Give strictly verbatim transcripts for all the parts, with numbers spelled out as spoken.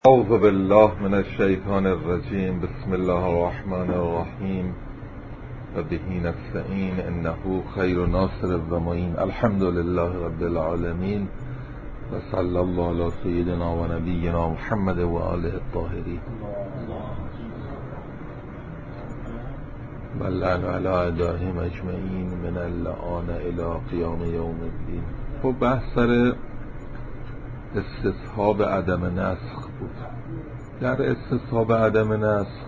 اعوذ بالله من الشیطان الرجیم. بسم الله الرحمن الرحیم و به نستعین انه خیر ناصر و معین. الحمد لله رب العالمین و صلی الله علی سیدنا و نبینا محمد و آله الطاهرین و لعن علی اعدائهم اجمعین من اللعان الی قیام یوم الدین. خب بحث سر استصحاب عدم نسخ بود. در استصحاب عدم نسخ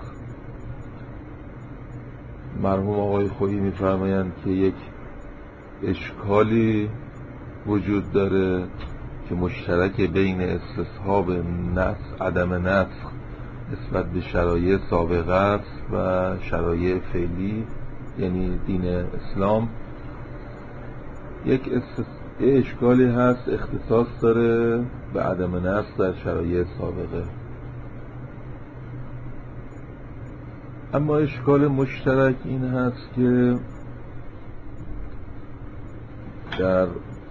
مرحوم آقای خویی می‌فرمایند که یک اشکالی وجود داره که مشترک بین استصحاب نسخ عدم نسخ نسبت به شرایع سابقه است و شرایع فعلی، یعنی دین اسلام. یک استصحاب یه اشکالی هست اختصاص داره به عدم نسخ در شرایع سابقه، اما اشکال مشترک این هست که در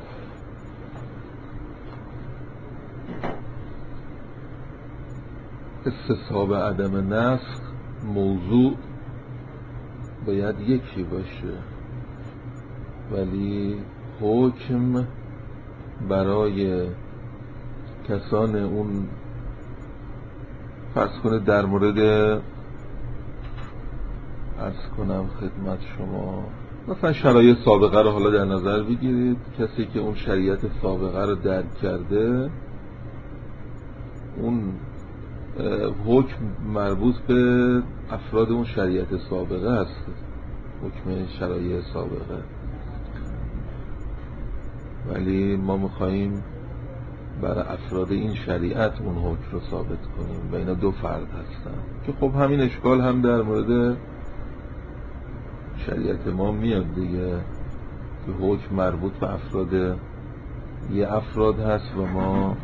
استصحاب عدم نسخ موضوع باید یکی باشه، ولی حکم برای کسان اون فرض کنه در مورد عرض کنم خدمت شما مثلا شرایط سابقه رو حالا در نظر بگیرید. کسی که اون شریعت سابقه رو درک کرده، اون حکم مربوط به افراد اون شریعت سابقه است، حکم شرایط سابقه. ولی ما میخواییم برای افراد این شریعت اون حکم رو ثابت کنیم و اینا دو فرد هستن که خب همین اشکال هم در مورد شریعت ما میاد دیگه، که حکم مربوط به افراد یه افراد هست و ما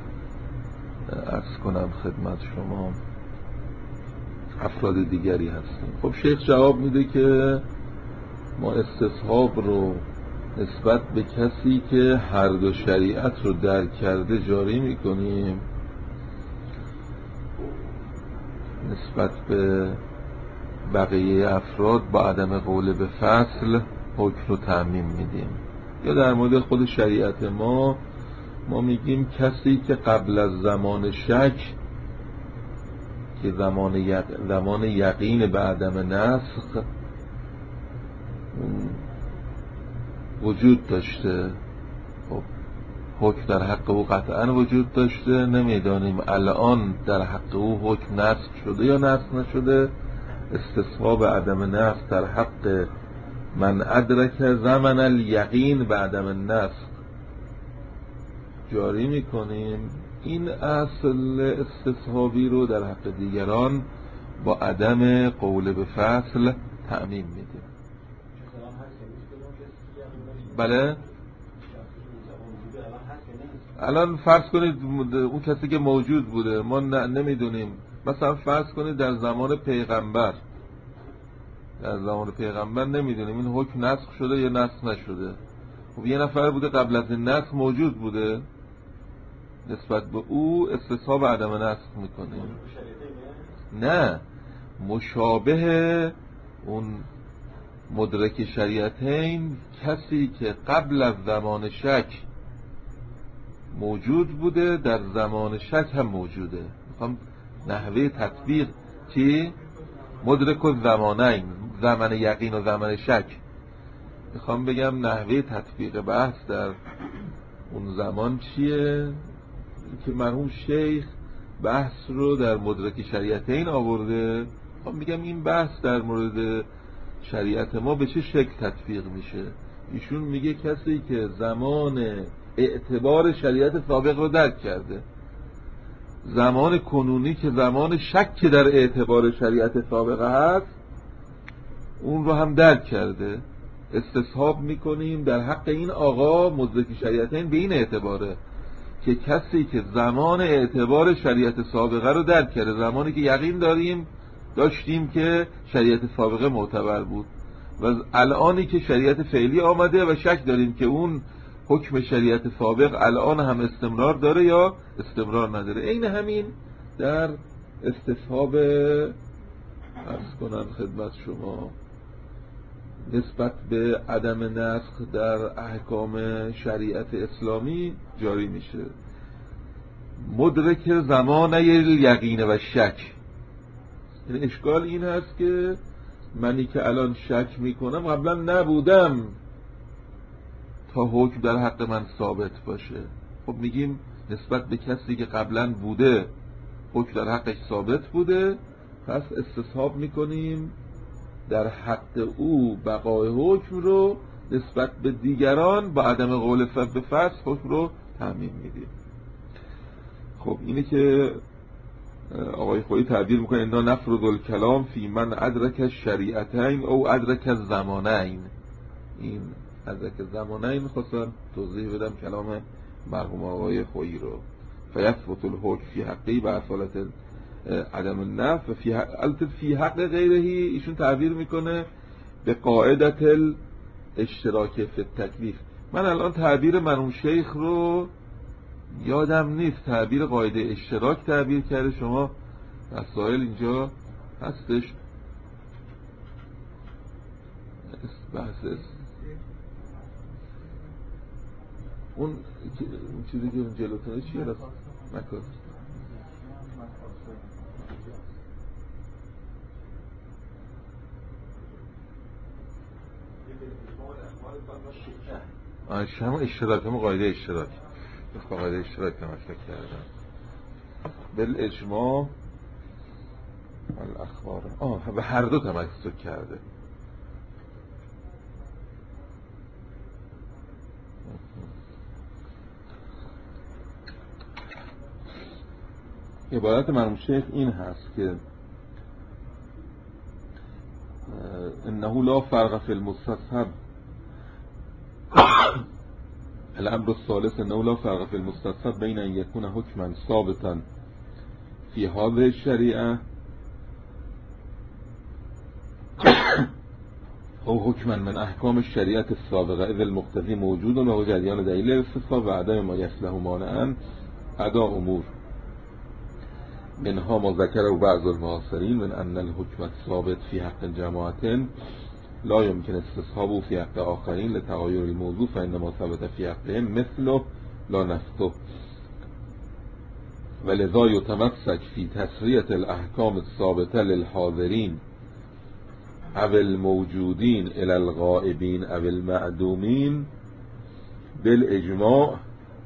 عرض کنم خدمت شما افراد دیگری هستیم. خب شیخ جواب میده که ما استصحاب رو نسبت به کسی که هر دو شریعت رو درک کرده جاری میکنیم، نسبت به بقیه افراد با عدم قول به فصل حکم رو تعمیم میدیم. یا در مورد خود شریعت ما ما میگیم کسی که قبل از زمان شک که زمان, یق... زمان یقین به عدم نسخ وجود داشته، خب حکم در حق او قطعا وجود داشته، نمیدانیم الان در حق او حکم نسخ شده یا نسخ نشده. استصحاب عدم نسخ در حق من ادرک زمن الیقین به عدم نسخ جاری میکنیم. این اصل استصحابی رو در حق دیگران با عدم قول به فصل تعمیم میدیم. بله الان فرض کنید اون کسی که موجود بوده ما نمیدونیم، مثلا فرض کنید در زمان پیغمبر در زمان پیغمبر نمیدونیم این حکم نسخ شده یا نسخ نشده. خب یه نفر بوده قبل از این نسخ موجود بوده، نسبت به او استصحاب عدم نسخ میکنیم. نه، مشابه اون مدرک شریعتین کسی که قبل از زمان شک موجود بوده در زمان شک هم موجوده. میخوام نحوه تطبیق چی؟ مدرک و زمانین، زمان یقین و زمان شک. میخوام بگم نحوه تطبیق بحث در اون زمان چیه که مرحوم شیخ بحث رو در مدرک شریعتین آورده. میخوام بگم این بحث در مورد شریعت ما به چه شکل تطبیق میشه. ایشون میگه کسی که زمان اعتبار شریعت سابق رو درک کرده، زمان کنونی که زمان شک در اعتبار شریعت سابقه هست اون رو هم درک کرده، استصحاب میکنیم در حق این آقا مدرک شریعتین به این اعتباره که کسی که زمان اعتبار شریعت سابقه رو درک کرده، زمانی که یقین داریم داشتیم که شریعت سابقه معتبر بود و الانی که شریعت فعلی آمده و شک داریم که اون حکم شریعت سابق الان هم استمرار داره یا استمرار نداره. این همین در استصحاب عرض کنم خدمت شما نسبت به عدم نسخ در احکام شریعت اسلامی جاری میشه. مدرک زمان یقین و شک، یعنی اشکال این هست که منی که الان شک میکنم قبلا نبودم تا حکم در حق من ثابت باشه. خب میگیم نسبت به کسی که قبلا بوده حکم در حقش ثابت بوده، پس استصحاب میکنیم در حق او بقای حکم رو، نسبت به دیگران با عدم قول به فصل حکم رو تعمیم میدیم. خب اینه که آقای خویی تعبیر میکنه انا نفرض الکلام فی من ادرک شریعتین او ادرک الزمانین. این ادرک الزمانین خواستم توضیح بدم کلام مرحوم آقای خویی رو. فیثبت الحکم فی حقی و اصالت عدم النفی و فی حق فی حق غیرهی ایشون تعبیر میکنه به قاعدت الاشتراک فی التکلیف. من الان تعبیر مرحوم شیخ رو یادم نیست، تعبیر قاعده اشتراک تعبیر کرده، شما مسائل اینجا هستش بحث اون چیزی که اون جلوتونه چیه راست مکان شما اشتراک هم قاعده اشتراک قاعده اشتراک تماشا کردم بالاجماع الاخبار آه به هر دو تماشا کرده. عبارت مرحوم شیخ این هست که انه لا فرق فی المستصحب الامر الثالث انه لا فرق فی المستصحب بین ان یکون حکما ثابتا فی هذه الشریعه او حکما من احکام الشریعه السابقه اذ المقتضی موجود و له جریان دلیل الاستصحاب و عدم ما یصلح مانعا ادا امور منها ما ذکره بعض المعاصرین من ان الحکم الثابت فی حق جماعت لا يمكن استصحابه فی حق آخرین لتغایر الموضوع فانما ثبت فی حقهم مثله لا نفته ولذا يتمسك فی تسریة الاحکام الثابته للحاضرین او الموجودین الى الغائبین او المعدومین بالاجماع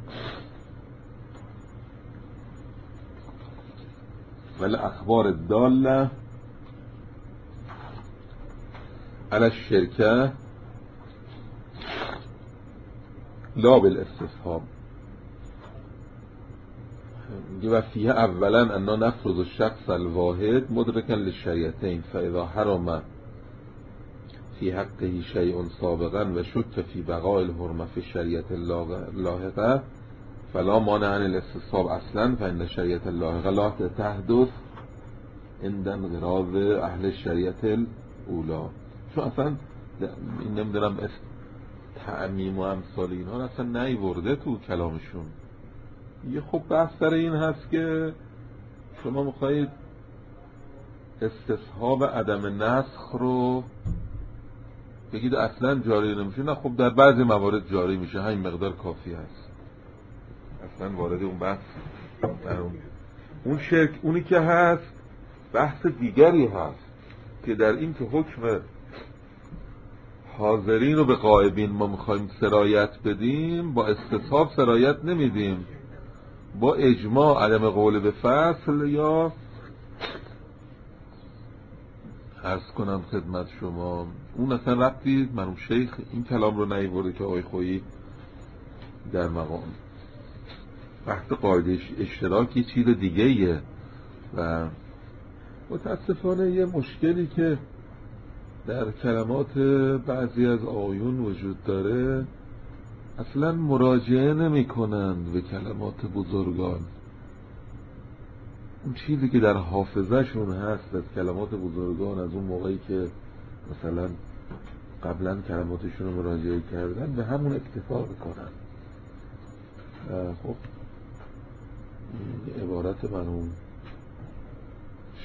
والاخبار الداله على الشركه لا بالاستصحاب. و فیه اولا انا نفرض الشخص الواحد مدرکا للشریعتین فاذا حرم فی حقه شیء سابقا و شک فی بقاء الحرمه فی الشریعه اللاحقه فلا مانع عن الاستصحاب اصلا فان شریعت اللاحقه لا تحدث عند انقراض اهل الشریعت الاولی. چون اصلا این نمیدونم تعمیم و امثال اینها اصلا نیورده تو کلامشون. یه خب بحث سر این هست که شما میخواید استصحاب عدم نسخ رو بگید اصلا جاری نمیشه. نه خب در بعضی موارد جاری میشه، همین مقدار کافی هست، اصلا وارد اون بحث اون اون شرک اونی که هست بحث دیگری هست که در این که حکم حاضرین رو به غائبین ما میخوایم سرایت بدیم، با استصحاب سرایت نمیدیم، با اجماع عدم قول به فصل یا عرض کنم خدمت شما اون اصلا ربطی مرحوم شیخ این کلام رو نیورده که آقای خویی در مقام بحث قاعده اشتراکی چیز دیگه ایه. و متاسفانه یه مشکلی که در کلمات بعضی از آیون وجود داره، اصلا مراجعه نمی کنند به کلمات بزرگان. اون چیزی که در حافظه شون هست از کلمات بزرگان از اون موقعی که مثلا قبلا کلماتشون رو مراجعه کردن به همون اکتفا بکنن. خب عبارت مرحوم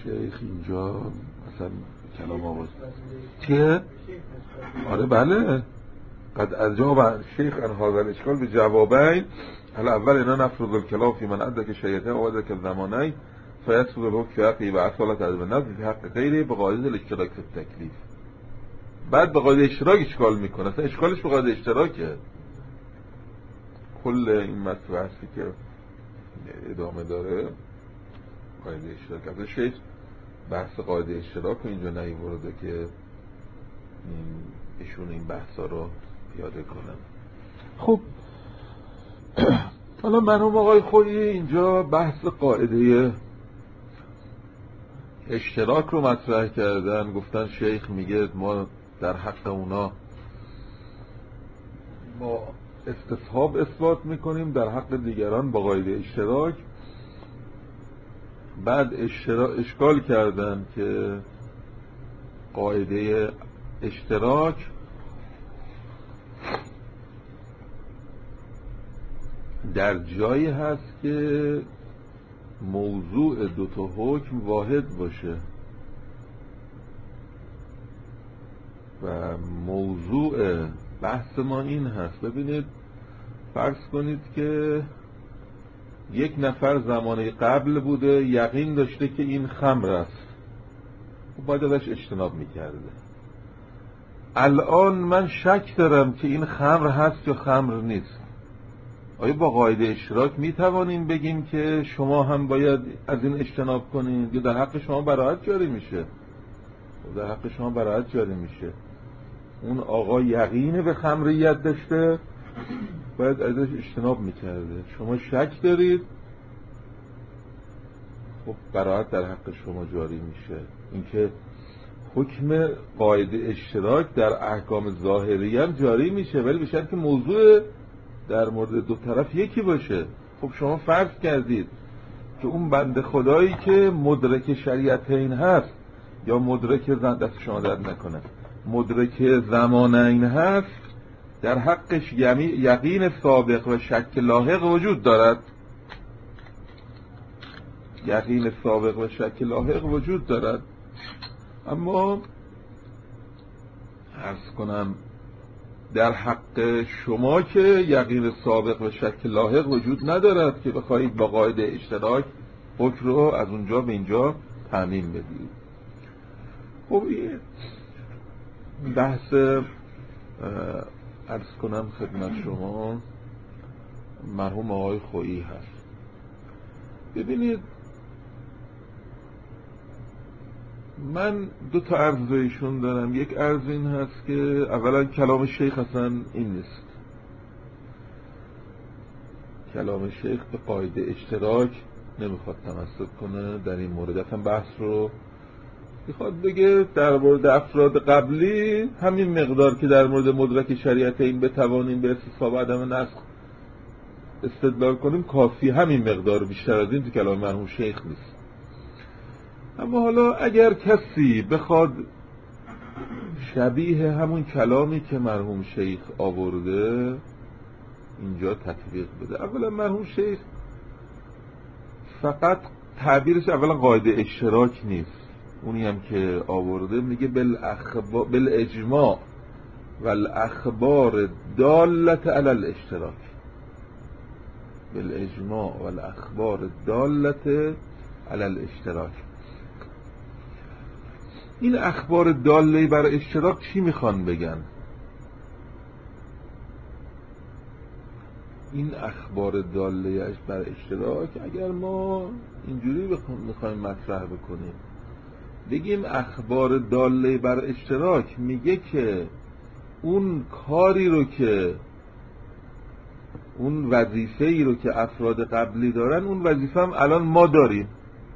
شیخ اینجا مثلا کلام آورد چیه؟ آره بله قد اجاب شیخ ان هذا الاشکال به جوابین. حالا اول اینا نفرض الکلام فی من ادرک شیخه و ادرک الزمانین فیسبق الحکم فی حقه و اصالت عدم النظر فی حق غیره به قاعده الاشتراک فی التکلیف. بعد به قاعده اشتراک اشکال میکنه، اصلا اشکالش به قاعده اشتراکه. کل این مطلبی که ادامه داره قاعده اشتراک. اصلا شیخ بحث قاعده اشتراک رو اینجا نیورده که این ایشون این بحثا رو پیاده کنن. خب حالا مرحوم آقای خویی اینجا بحث قاعده اشتراک رو مطرح کردن. گفتن شیخ میگه ما در حق اونا ما استصحاب اثبات میکنیم، در حق دیگران با قاعده اشتراک. بعد اشترا... اشکال کردن که قاعده اشتراک در جایی هست که موضوع دو تا حکم واحد باشه و موضوع بحث ما این هست. ببینید فرض کنید که یک نفر زمانه قبل بوده یقین داشته که این خمر است، باید ازش اجتناب میکرده. الان من شک دارم که این خمر هست یا خمر نیست. آیا با قاعده اشتراک میتوانیم بگیم که شما هم باید از این اجتناب کنید یا در حق شما براءت جاری میشه؟ در حق شما براءت جاری میشه. اون آقا یقین به خمریت داشته باید ازش اجتناب میکرده، شما شک دارید خب براءت در حق شما جاری میشه. اینکه حکم قاعده اشتراک در احکام ظاهری هم جاری میشه ولی به شرطی که موضوع در مورد دو طرف یکی باشه. خب شما فرض کردید که اون بنده خدایی که مدرک شریعتین هست یا مدرک دست شما درد نکنه مدرک زمانین هست، در حقش یقین سابق و شک لاحق وجود دارد. یقین سابق و شک لاحق وجود دارد. اما عرض کنم در حق شما که یقین سابق و شک لاحق وجود ندارد که بخواهید با قاعده اشتراک حکم رو از اونجا به اینجا تعمیم بدید. خب این بحث عرض کنم خدمت شما مرحوم آقای خویی هست. ببینید من دو تا عرض بهشون دارم. یک عرض این هست که اولا کلام شیخ اصلا این نیست. کلام شیخ به قاعده اشتراک نمیخواد تمسک کنه در این مورد. اصلا بحث رو میخواد بگه در مورد افراد قبلی همین مقدار که در مورد مدرک شریعت این بتوانیم به استصحاب عدم نسخ استدلال کنیم کافی، همین مقدار، بیشتر از این تو کلام مرحوم شیخ نیست. اما حالا اگر کسی بخواد شبیه همون کلامی که مرحوم شیخ آورده اینجا تطبیق بده. اولا مرحوم شیخ فقط تعبیرش اولا قاعده اشتراک نیست، اونی هم که آورده میگه بالاجماع والاخبار دالت علی الاشتراک. بالاجماع والاخبار دالت علی الاشتراک. این اخبار داله بر اشتراک چی میخوان بگن؟ این اخبار داله بر اشتراک اگر ما اینجوری میخوایم مطرح بکنیم بگیم اخبار داله بر اشتراک میگه که اون کاری رو که اون وظیفه‌ای رو که افراد قبلی دارن اون وظیفه هم الان ما داریم.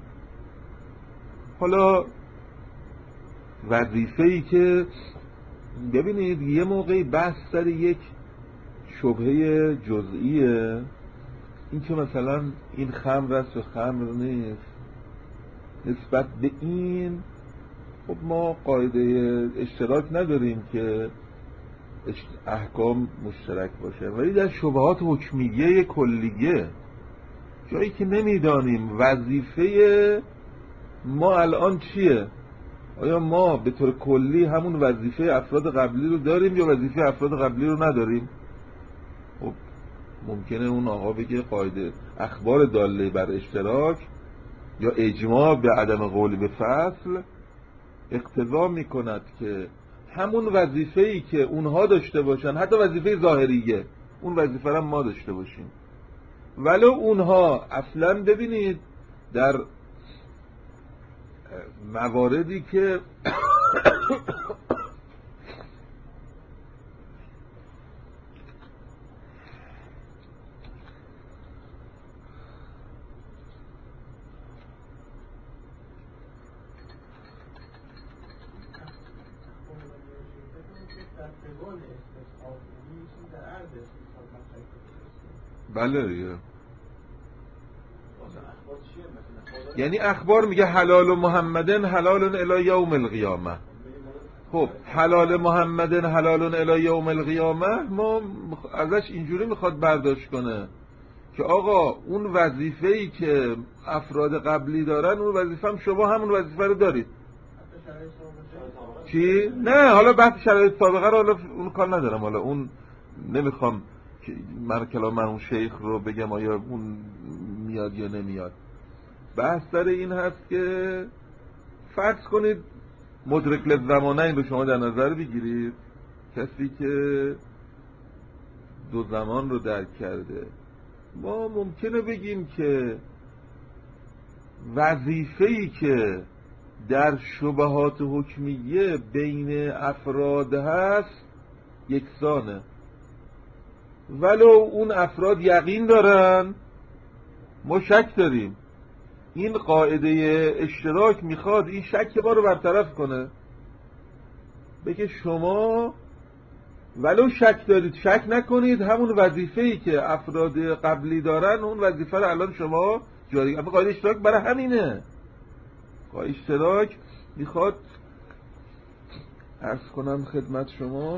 حالا وظیفه‌ای که ببینید یه موقعی بحث سر یک شبهه جزئیه، این که مثلا این خمر است و خمر نیست، نسبت به این خب ما قاعده اشتراک نداریم که احکام مشترک باشه. ولی در شبهات حکمیه کلیه جایی که نمیدانیم وظیفه ما الان چیه؟ آیا ما به طور کلی همون وظیفه افراد قبلی رو داریم یا وظیفه افراد قبلی رو نداریم؟ خب ممکنه اون آقا بگه قاعده اخبار داله بر اشتراک یا اجماع به عدم قول به فصل اقتضا میکند که همون وظیفه‌ای که اونها داشته باشن، حتی وظیفه ظاهریه، اون وظیفه رو ما داشته باشیم. ولو اونها اصلا ببینید در مواردی که بله دیگه، یعنی اخبار میگه حلال و محمدن حلال الی یوم القیامه. خب حلال محمدن حلال الی یوم القیامه ما ازش اینجوری میخواد برداشت کنه که آقا اون وظیفه‌ای که افراد قبلی دارن اون وظیفه هم شما همون وظیفه رو دارید. چی؟ نه حالا بحث شرایط سابقه رو حالا اون کار ندارم، حالا اون نمیخوام من کلام مرحوم شیخ رو بگم آیا اون میاد یا نمیاد. بحث سر این هست که فرض کنید مدرک للزمانین رو شما در نظر بگیرید، کسی که دو زمان رو درک کرده. ما ممکنه بگیم که وظیفه‌ای که در شبهات حکمیه بین افراد هست یکسانه، ولو اون افراد یقین دارن ما شک داریم. این قاعده اشتراک میخواد این شک ما رو برطرف کنه، بگه شما ولو شک دارید شک نکنید، همون وظیفه‌ای که افراد قبلی دارن اون وظیفه رو الان شما جاری. اما قاعده اشتراک برای همینه. قاعده اشتراک میخواد عرض کنم خدمت شما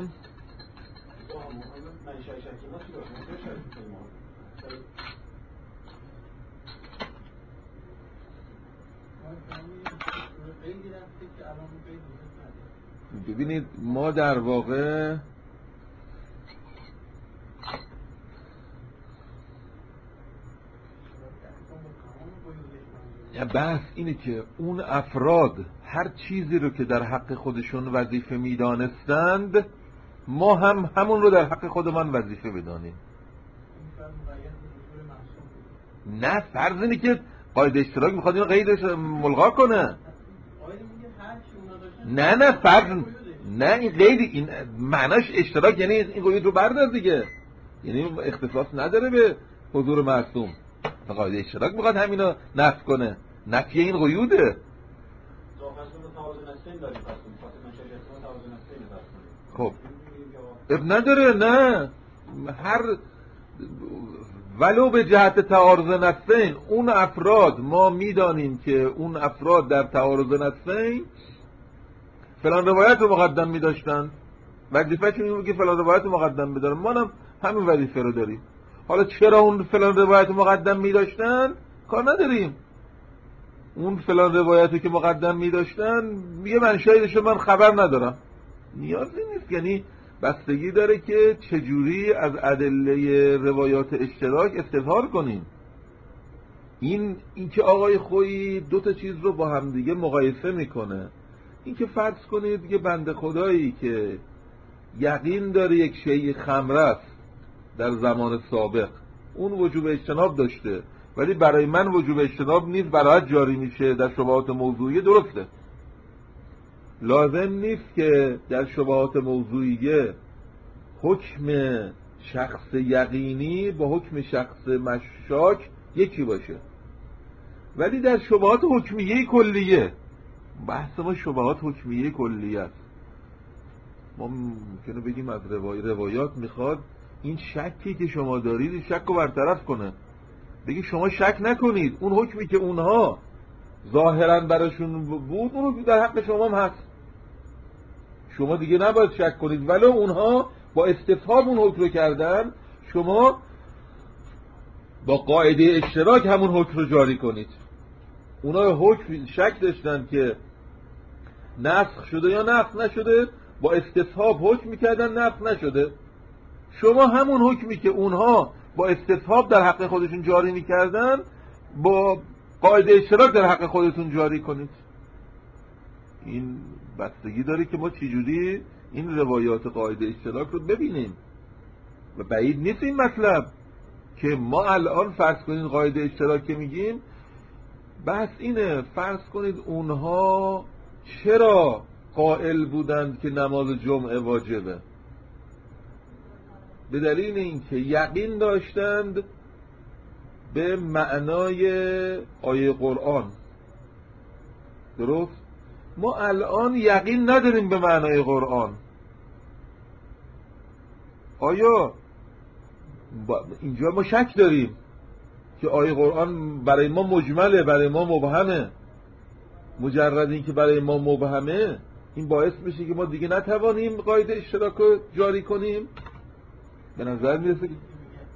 ببینید ما در واقع بحث اینه که اون افراد هر چیزی رو که در حق خودشون وظیفه میدانستند ما هم همون رو در حق خودمان وظیفه بدانیم. نه فرض اینه که قاعده اشتراک میخواد اینو قیدش ملغا کنه. نه نه فرض نه این قید این معناش اشتراک یعنی این قید رو بردار دیگه، یعنی اختصاص نداره به حضور معصوم. قاعده اشتراک میخواد همینو نفی کنه، نفی این قیوده. خب اب نداره، نه هر ولو به جهت تعارض نفسین اون افراد ما میدانیم که اون افراد در تعارض نفسین فلان روایت رو مقدم میداشتن، وظیفه‌شون اینه که فلان روایت رو مقدم بدارن، ما هم همین وظیفه رو داریم. حالا چرا اون فلان روایت رو مقدم میداشتن کار نداریم، اون فلان روایتی که مقدم میداشتن میگه من شایدش من خبر ندارم، نیازی نیست. یعنی بستگی داره که چجوری از ادله روایات اشتراک استظهار کنیم. این اینکه آقای خویی دو تا چیز رو با هم دیگه مقایسه میکنه. اینکه فرض کنید یه بنده خدایی که یقین داره یک شیء خمر است در زمان سابق، اون وجوب اجتناب داشته ولی برای من وجوب اجتناب نیست، برایت جاری میشه در شبهات موضوعیه، درسته. لازم نیست که در شبهات موضوعیه حکم شخص یقینی با حکم شخص مشاک یکی باشه، ولی در شبهات حکمیه کلیه، بحث ما شبهات حکمیه کلیه است. ما ممکنه بگیم از روای روایات میخواد این شکی که شما دارید این شک رو برطرف کنه، بگی شما شک نکنید اون حکمی که اونها ظاهرا براشون بود اون در حق شما هم هست، شما دیگه نباید شک کنید، ولو اونها با استفهام اون حکم رو کردن شما با قاعده اشتراک همون حکم رو جاری کنید. اونا حکم شک داشتن که نسخ شده یا نسخ نشده، با استصحاب حکم میکردن نسخ نشده. شما همون حکمی که اونها با استصحاب در حق خودشون جاری میکردن با قاعده اشتراک در حق خودتون جاری کنید. این بستگی داره که ما چجوری این روایات قاعده اشتراک رو ببینیم و بعید نیست این مطلب که ما الان فرض کنید قاعده اشتراک که میگیم، بحث اینه فرض کنید اونها چرا قائل بودند که نماز جمعه واجبه؟ به دلیل اینکه یقین داشتند به معنای آیه قرآن. درست؟ ما الان یقین نداریم به معنای قرآن. آیا اینجا ما شک داریم که آیه قرآن برای ما مجمله، برای ما مبهمه؟ مجرد این که برای ما مبهمه این باعث میشه که ما دیگه نتوانیم قاعده اشتراک رو جاری کنیم؟ به نظر میرسه که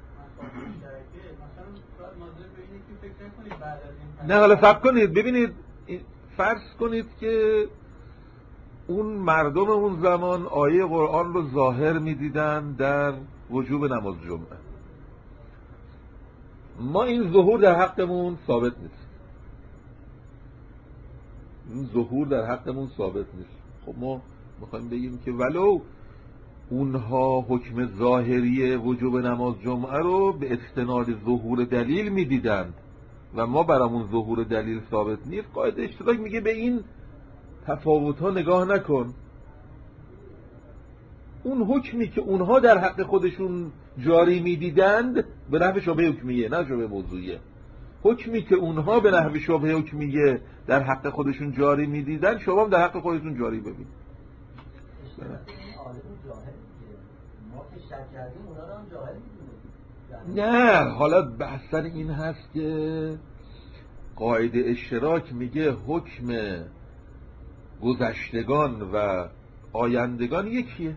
نه. حالا صبر کنید ببینید، فرض کنید که اون مردم اون زمان آیه قرآن رو ظاهر میدیدن در وجوب نماز جمعه. ما این ظهور در حقمون ثابت نیست، این ظهور در حقمون ثابت نیست. خب ما میخوایم بگیم که ولو اونها حکم ظاهری وجوب نماز جمعه رو به استناد ظهور دلیل میدیدند و ما برامون ظهور دلیل ثابت نیست، قاعده اشتراک میگه به این تفاوت ها نگاه نکن. اون حکمی که اونها در حق خودشون جاری میدیدند به نحو شبهه حکمیه، نه شبهه موضوعیه. حکمی که اونها به نحو شبهه حکمیه در حق خودشون جاری میدیدند شما هم در حق خودتون جاری ببین. نه، حالا بحثن این هست که قاعده اشتراک میگه حکم گذشتگان و آیندگان یکیه.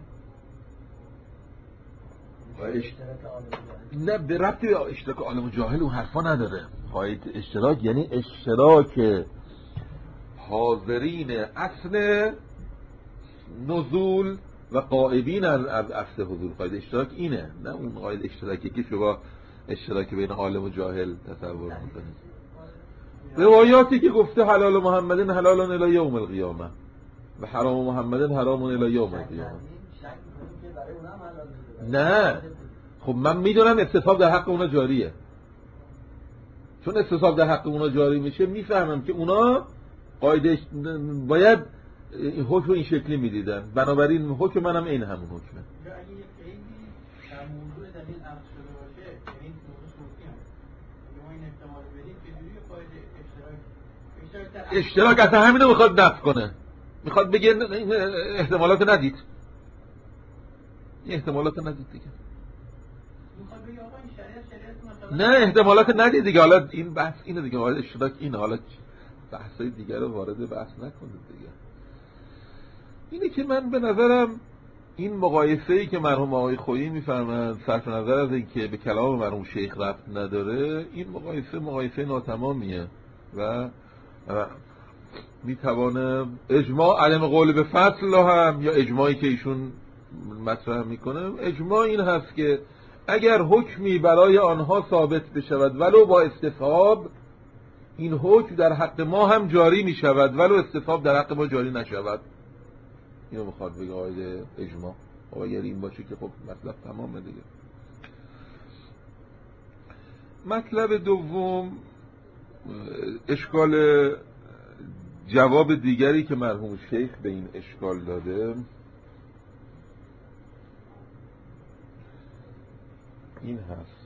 نه به ربطی به اشتراک عالم و جاهل اون حرفا نداره. قاعده اشتراک یعنی اشتراک حاضرین اصل نزول و غائبین از اصل حضور. قاعده اشتراک اینه، نه اون قاعده اشتراکی که شما اشتراک بین عالم و جاهل تصور میکنید. روایاتی که گفته حلال محمدین حلال الی یوم القیامه و حرام محمدین حرام الی یوم القیامه. نه خب من میدونم استصحاب در حق اونا جاریه، چون استصحاب در حق اونا جاری میشه میفهمم که اونا قاعده باید این حکم این شکلی میدیدن، بنابراین حکم منم این همون حکمه. اشتراک اصلا همینو میخواد نفی کنه، میخواد بگه احتمالات ندید، این احتمالات ندید دیگه. نه احتمالات ندید دیگه. حالا این بحث اینه دیگه، حالا اشتراک اینه، حالا بحثای دیگه رو وارد بحث نکنید دیگه. اینه که من به نظرم این مقایسه‌ای که مرحوم آقای خویی میفرمایند صرف نظر از اینکه به کلام مرحوم شیخ ربط نداره، این مقایسه مقایسه ناتمامیه و میتوانه اجماع عدم قول به فصل هم یا اجماعی که ایشون مطرح میکنه، اجماع این هست که اگر حکمی برای آنها ثابت بشود ولو با استصحاب، این حکم در حق ما هم جاری میشود ولو استصحاب در حق ما جاری نشود. اینو میخواد بگه قاعده اجماع. و اگر این باشه که خب مطلب تمامه دیگه. مطلب دوم، اشکال جواب دیگری که مرحوم شیخ به این اشکال داده این هست.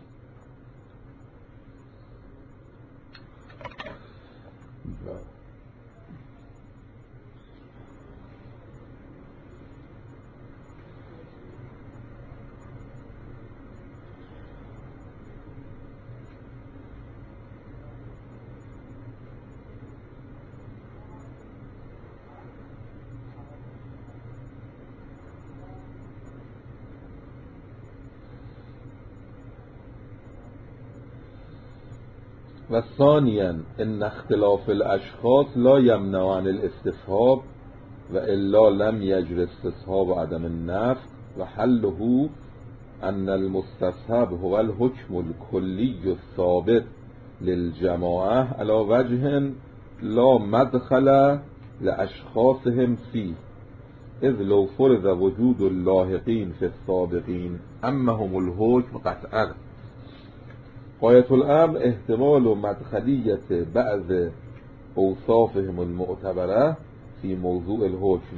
و ثانیا ان اختلاف الاشخاص لا یمنع عن الاستصحاب و الا لم یجر استصحاب عدم النفس و حله ان المستصحب هو الحكم الكلی الثابت للجماعه على وجه لا مدخل لاشخاصهم فيه اذ لو فرض وجود اللاحقین فی السابقین امهم الحکم قطعا. غایة الامر احتمال و مدخلیت بعض اوصافهم المعتبره فی موضوع الحکم.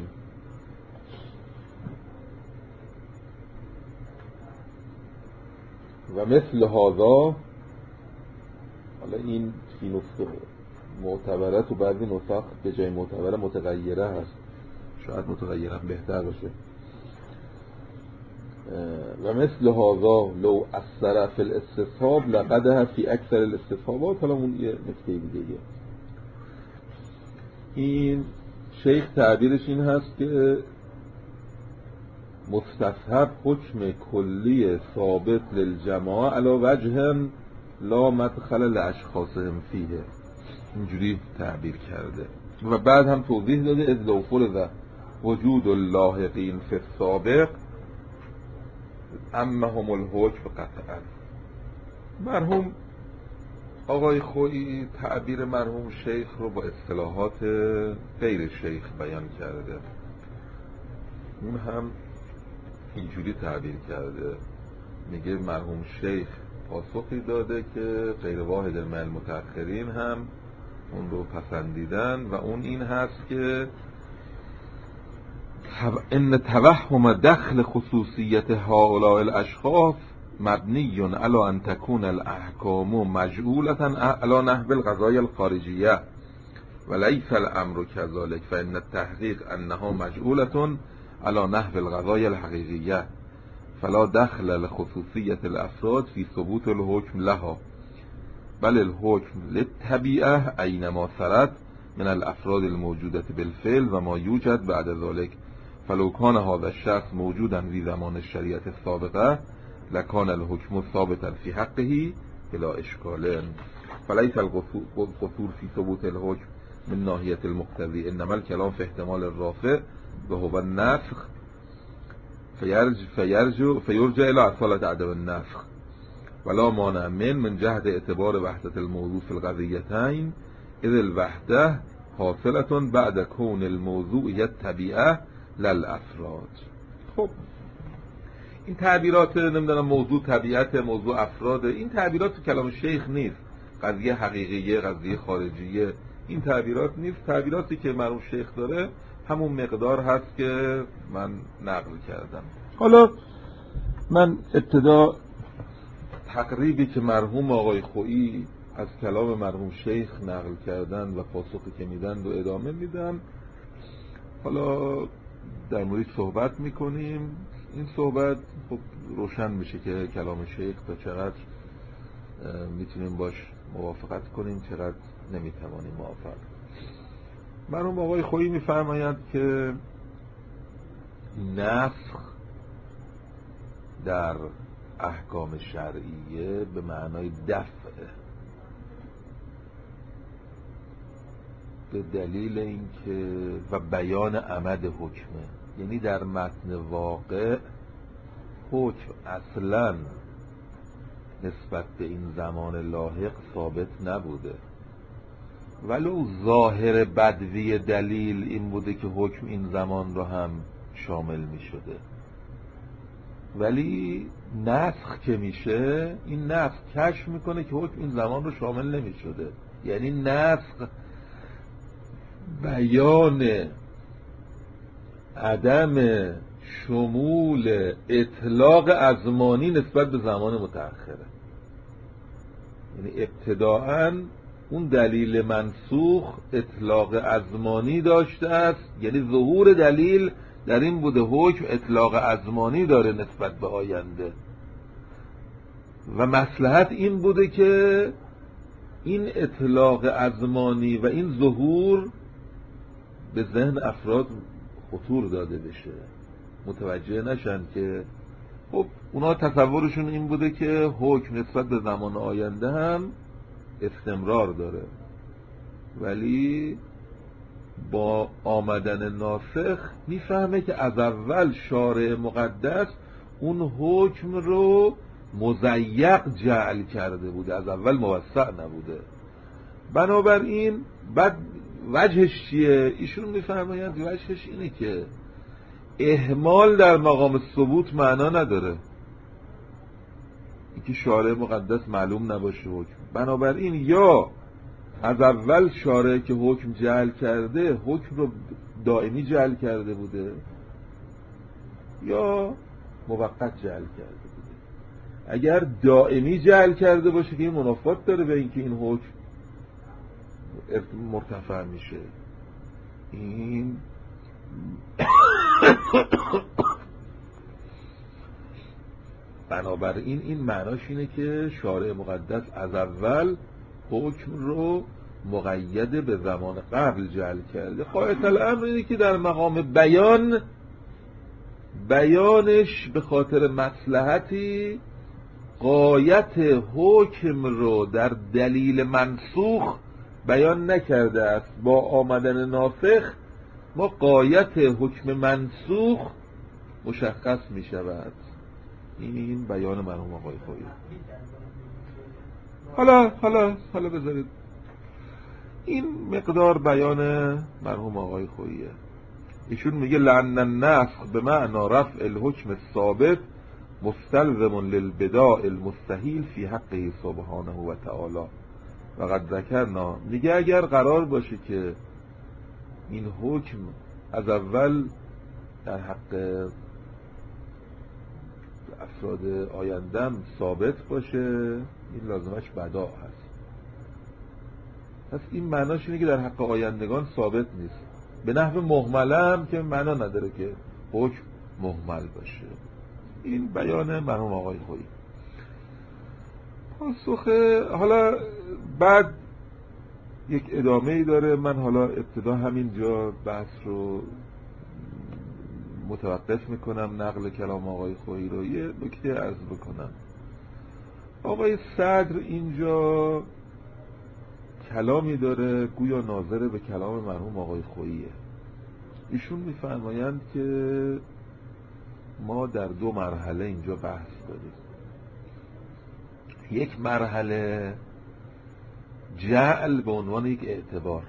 و مثل هذا، حالا این فی نسخه معتبره تو بعضی نسخ به جای معتبره متغیره هست، شاید متغیرم بهتر باشه. و مثل هذا لو اثر فی الاستصحاب لقده فی اکثر الاستصحابات. حالا اون یه نکته دیگه. این شیخ تعبیرش این هست که مستصحب حکم کلی ثابت للجماعه علی وجه لا مدخل لاشخاصهم فیه، اینجوری تعبیر کرده. و بعد هم توضیح داده اذ لو فرض وجود اللاحقین فی السابق امهم الحکم قطعا. مرحوم آقای خویی تعبیر مرحوم شیخ رو با اصطلاحات غیر شیخ بیان کرده. اون هم اینجوری تعبیر کرده، میگه مرحوم شیخ پاسخی داده که غیر واحد من المتأخرین هم اون رو پسندیدن و اون این هست که ان توهم دخل خصوصیت هؤلاء الاشخاص مبنی علی ان تكون الاحکام مجعولة علی نحو القضايا الخارجیه وليس الامر كذلك فان التحقیق انها مجعولة على نحو القضايا الحقيقية فلا دخل لخصوصية الافراد في ثبوت الحكم لها بل الحكم للطبيعة اينما ثبت من الافراد الموجودة بالفعل و ما يوجد بعد ذلك فلو كان هذا الشخص موجودا في زمان الشريعة السابقة لكان الحكم ثابتا في حقه بلا اشكال فليس القصور في ثبوت الحكم من ناحية المقتضي انما الكلام في احتمال الرافع وهو النسخ فيرجع فيرجع فيرجع الى اصالة عدم النسخ ولا مانع من من جهة اعتبار وحدة الموضوع في القضيتين اذ الوحدة حاصلة بعد كون الموضوع الطبيعة للافراد. خب این تعبیرات نمیدونم موضوع طبیعت، موضوع افراد، این تعبیرات تو کلام شیخ نیست. قضیه حقیقیه، قضیه خارجیه، این تعبیرات نیست. تعبیراتی که مرحوم شیخ داره همون مقدار هست که من نقل کردم. حالا من ابتدا تقریبی که مرحوم آقای خویی از کلام مرحوم شیخ نقل کردن و پاسخی که میدن رو ادامه میدم. حالا در مورد صحبت میکنیم. این صحبت خب روشن میشه که کلام شیخ تا چقدر میتونیم باش موافقت کنیم، چقدر نمیتوانیم موافقت. مرحوم آقای خویی میفرمایند که نسخ در احکام شرعیه به معنای دفعه، به دلیل اینکه و بیان عمد حکمه، یعنی در متن واقع حکم اصلا نسبت به این زمان لاحق ثابت نبوده، ولو ظاهر بدوی دلیل این بوده که حکم این زمان رو هم شامل می شده، ولی نسخ که میشه این نسخ کشف میکنه که حکم این زمان رو شامل نمی شده. یعنی نسخ بیان عدم شمول اطلاق ازمانی نسبت به زمان متأخره. یعنی ابتداءً اون دلیل منسوخ اطلاق ازمانی داشته است، یعنی ظهور دلیل در این بوده حکم اطلاق ازمانی داره نسبت به آینده و مصلحت این بوده که این اطلاق ازمانی و این ظهور به ذهن افراد خطور داده بشه، متوجه نشن که خب اونا تصورشون این بوده که حکم نسبت به زمان آینده هم استمرار داره، ولی با آمدن ناسخ میفهمه که از اول شارع مقدس اون حکم رو مضیق جعل کرده بوده، از اول موسع نبوده. بنابراین بعد وجهش چیه؟ ایشون میفرمایند وجهش اینه که اهمال در مقام ثبوت معنا نداره، اینکه شارع مقدس معلوم نباشه حکم. بنابراین یا از اول شارع که حکم جعل کرده حکم رو دائمی جعل کرده بوده یا موقت جعل کرده بوده. اگر دائمی جعل کرده باشه که این منافات داره به اینکه این حکم مرتفع میشه. این بنابراین این معناش اینه که شارع مقدس از اول حکم رو مقید به زمان قبل جعل کرده. غایت الامر اینه که در مقام بیان بیانش به خاطر مصلحتی غایت حکم رو در دلیل منسوخ بیان نکرده است. با آمدن ناسخ ما غایت حکم منسوخ مشخص می شود. این بیان مرحوم آقای خویی. حالا حالا حالا بذارید این مقدار بیان مرحوم آقای خوییه. ایشون میگه لأن النسخ به معنی رفع الحکم الثابت مستلزم للبداء المستحیل فی حقه سبحانه و تعالی و قد ذکرنا. میگه اگر قرار باشه که این حکم از اول در حق افراد آیندم ثابت باشه، این لازمش بدا هست. پس این معناش اینه که در حق آیندگان ثابت نیست. به نحو مهمله هم که معنا نداره که حکم مهمل باشه. این بیان مرحوم آقای خویی. پاسخ حالا بعد یک ادامه ای داره. من حالا ابتدا همینجا بحث رو متوقف میکنم، نقل کلام آقای خویی رو یه نکته عرض بکنم. آقای صدر اینجا کلامی داره گویا ناظر به کلام مرحوم آقای خوییه. ایشون میفرمایند که ما در دو مرحله اینجا بحث داریم. یک مرحله جعل به عنوان یک اعتبار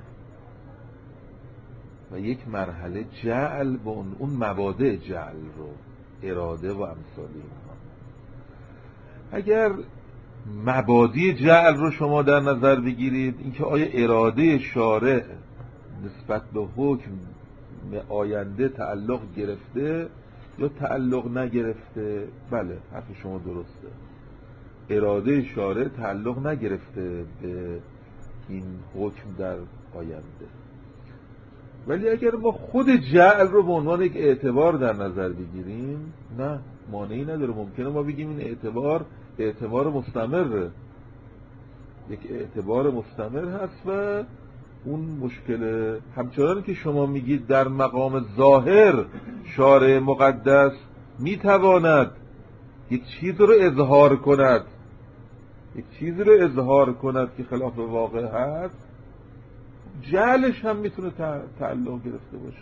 و یک مرحله جعل به اون مبادئ جعل رو، اراده و امثال اینها. اگر مبادی جعل رو شما در نظر بگیرید، اینکه آیا اراده شارع نسبت به حکم آینده تعلق گرفته یا تعلق نگرفته، بله حرف شما درسته، اراده شارع تعلق نگرفته به این حکم در آینده. ولی اگر ما خود جعل رو به عنوان یک اعتبار در نظر بگیریم، نه مانعی نداره. ممکنه ما بگیم این اعتبار اعتبار مستمره، یک اعتبار مستمر هست و اون مشکل همچنان که شما میگید در مقام ظاهر شارع مقدس میتواند یک چیز رو اظهار کند، یک چیز رو اظهار کند که خلاف واقع هست، جعلش هم میتونه تعلق گرفته باشه.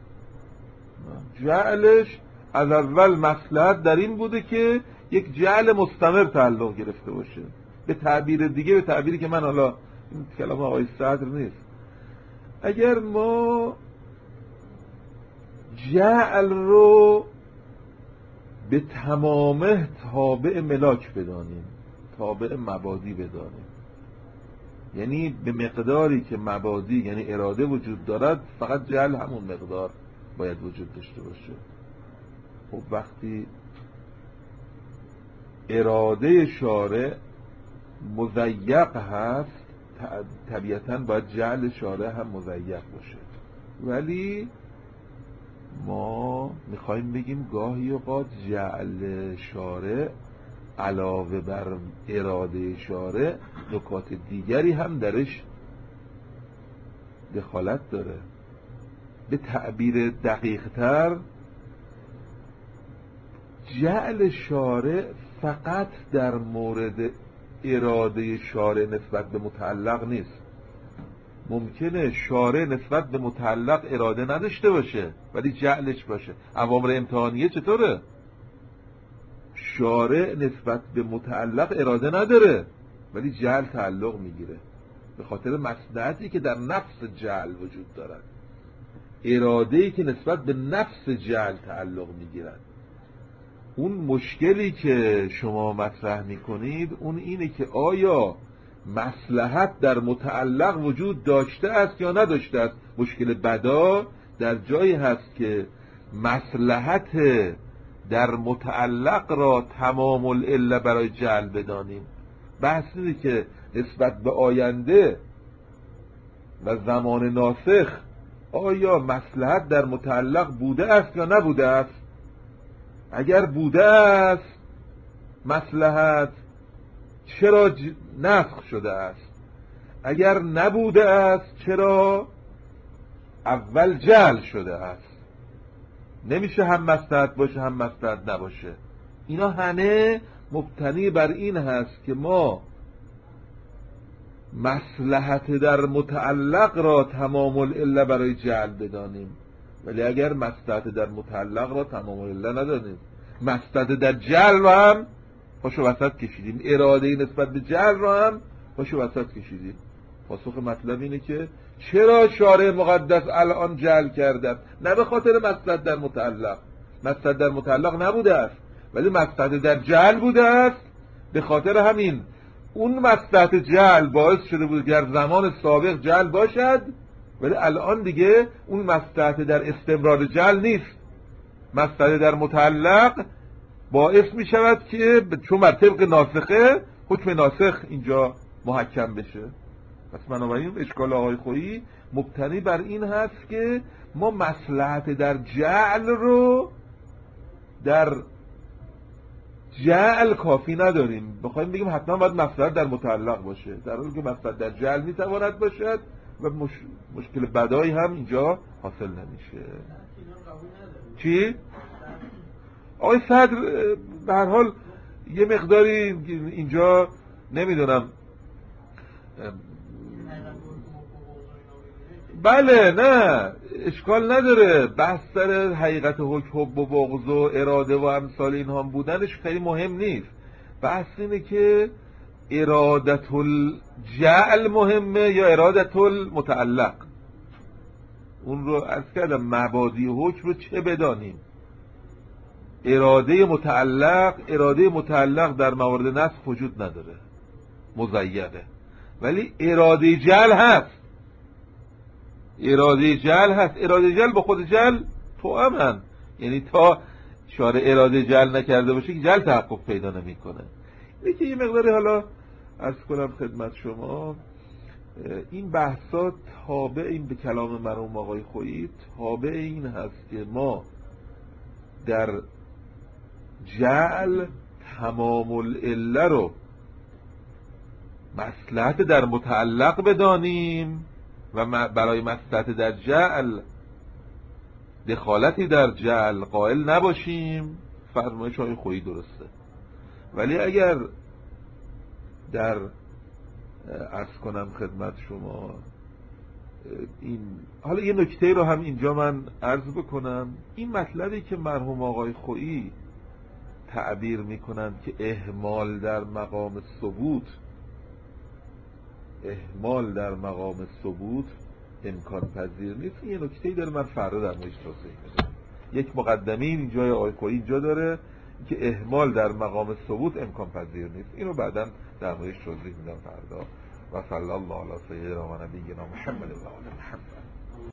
جعلش از اول مصلحت در این بوده که یک جعل مستمر تعلق گرفته باشه. به تعبیر دیگه، به تعبیری که من حالا این کلام آقای صدر نیست، اگر ما جعل رو به تمامه تابع ملاک بدانیم، تابع مبادی بدانیم، یعنی به مقداری که مبادی یعنی اراده وجود دارد فقط جعل همون مقدار باید وجود داشته باشه. خب وقتی اراده شارع مضیق هست، طبیعتاً باید جعل شارع هم مضیق باشه. ولی ما میخوایم بگیم گاهی اوقات جعل شارع علاوه بر اراده شارع نکات دیگری هم درش دخالت داره. به تعبیر دقیق تر، جعل شارع فقط در مورد اراده شارع نسبت به متعلق نیست. ممکنه شارع نسبت به متعلق اراده نداشته باشه ولی جعلش باشه. اوامر امتحانیه چطوره؟ شارع نسبت به متعلق اراده نداره ولی جعل تعلق میگیره به خاطر مصلحتی که در نفس جعل وجود دارد، اراده‌ای که نسبت به نفس جعل تعلق میگیرد. اون مشکلی که شما مطرح میکنید اون اینه که آیا مصلحت در متعلق وجود داشته است یا نداشته است. مشکل بدا در جایی هست که مصلحت در متعلق را تمام العله برای جعل بدانیم. بحث اینه که نسبت به آینده و زمان ناسخ آیا مصلحت در متعلق بوده است یا نبوده است. اگر بوده است مصلحت چرا ج... نسخ شده است؟ اگر نبوده است چرا اول جعل شده است؟ نمیشه هم مصلحت باشه هم مصلحت نباشه. اینا همه مبتنی بر این هست که ما مصلحت در متعلق را تمام العله برای جعل بدانیم، ولی اگر مصلحت در متعلق را تمام العله ندانیم، مصلحت در جعل را هم پاشو وسط کشیدیم، اراده نسبت به جعل را هم پاشو وسط کشیدیم. پاسخ مطلب اینه که چرا شارع مقدس الان جعل کرده؟ نه به خاطر مصلحت در متعلق، مصلحت در متعلق نبوده است ولی مصلحت در جعل بوده است. به خاطر همین اون مصلحت جعل باعث شده بود در زمان سابق جعل باشد ولی الان دیگه اون مصلحت در استمرار جعل نیست. مصلحت در متعلق باعث می شود که چون بر طبق ناسخه حکم ناسخ اینجا محکم بشه. پس بنابراین اشکال آقای خویی مبتنی بر این هست که ما مصلحت در جعل رو در جعل کافی نداریم، بخوایم بگیم حتما باید مصلحت در متعلق باشه، در حالی که مصلحت در جعل میتواند باشد و مش... مشکل بدایی هم اینجا حاصل نمیشه. چی؟ آقای صدر به هر حال یه مقداری اینجا نمیدونم. بله نه اشکال نداره، بحث سر حقیقت حکم و بغض و اراده و امثال اینها بودنش خیلی مهم نیست. بحث اینه که ارادت الجعل مهمه یا ارادت المتعلق. اون رو عرض کردم مبادی حکم رو چه بدانیم. اراده متعلق اراده متعلق در موارد نسخ وجود نداره، مزیده، ولی اراده جعل هست. اراده جعل هست. اراده جعل با خود جعل توأمن، یعنی تا شارع اراده جعل نکرده باشه که جعل تحقق پیدا نمیکنه. اینه که یه مقداری حالا عرض کنم خدمت شما این بحثات تابع این به کلام مرحوم آقای خویی تابع این هست که ما در جعل تمام العله رو مصلحت در متعلق بدانیم و برای مصلحت در جعل دخالتی در جعل قائل نباشیم. فرمایش های خویی درسته، ولی اگر در عرض کنم خدمت شما این حالا یه نکته رو هم اینجا من عرض بکنم. این مطلبی که مرحوم آقای خویی تعبیر میکنن که اهمال در مقام ثبوت اهمال در مقام ثبوت امکان پذیر نیست، یه نکته‌ای داره من فردا در موردش توضیح میدم. یک مقدمه این جای آقای خویی اینجا داره که اهمال در مقام ثبوت امکان پذیر نیست. اینو بعداً در موردش توضیح میدم فردا. و صلی الله علی سیدنا و نبینا محمد و علی محمد.